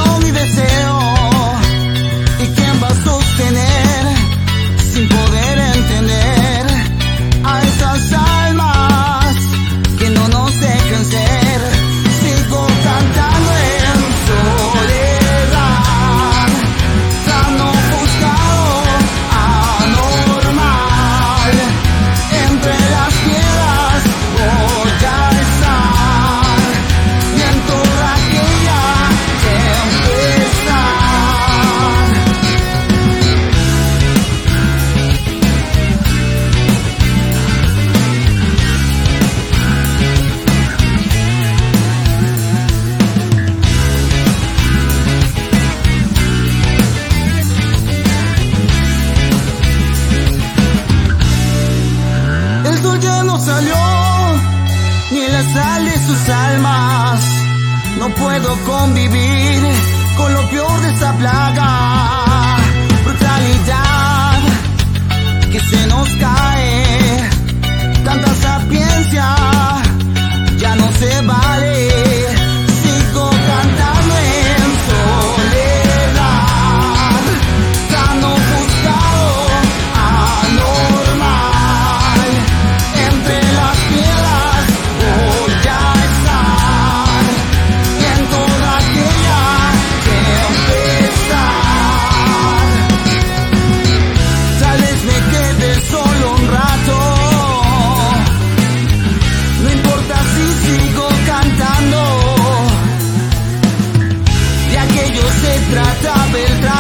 ilusión y deseo. ¿Y quién va a sostener sin poder entender a esas almas que no nos dejan ser? Sigo cantando en soledad, tan ofuscado, anormal. Entre las piedras voy a estar, y en toda aquella tempestad. El sol ya no salió, ni la sal de sus almas. No puedo convivir con lo peor de esta plaga. Brutalidad que se nos cae, tanta sapiencia ya no se vale. Sigo cantando en soledad, tan ofuscado, anormal. Entre las piedras voy a estar, y en toda aquella tempestad. Tal vez me quede solo un rato, no importa si sigo cantando. De aquello se trataba el trato.